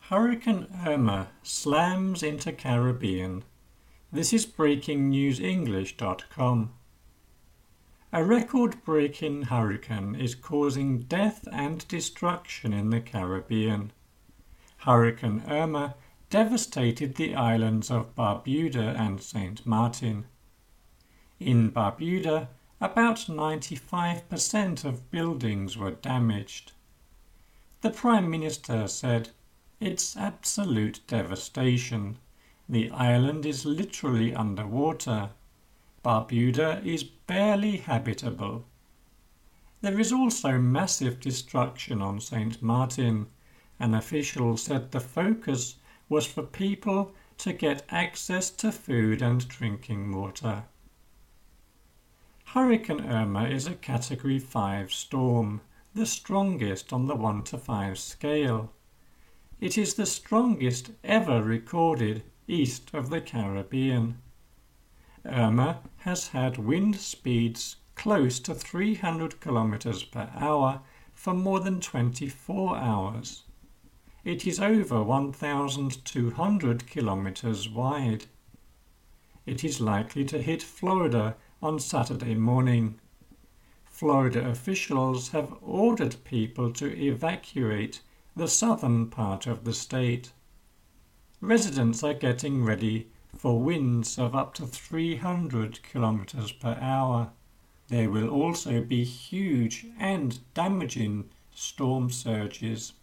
Hurricane Irma slams into Caribbean. This is breakingnewsenglish.com. A record-breaking hurricane is causing death and destruction in the Caribbean. Hurricane Irma devastated the islands of Barbuda and St. Martin. In Barbuda, about 95% of buildings were damaged. The Prime Minister said, "It's absolute devastation. The island is literally underwater. Barbuda is barely habitable." There is also massive destruction on St. Martin. An official said the focus was for people to get access to food and drinking water. Hurricane Irma is a Category 5 storm, the strongest on the 1 to 5 scale. It is the strongest ever recorded east of the Caribbean. Irma has had wind speeds close to 300 kilometers per hour for more than 24 hours. It is over 1,200 kilometers wide. It is likely to hit Florida on Saturday morning. Florida officials have ordered people to evacuate the southern part of the state. Residents are getting ready for winds of up to 300 kilometers per hour. There will also be huge and damaging storm surges.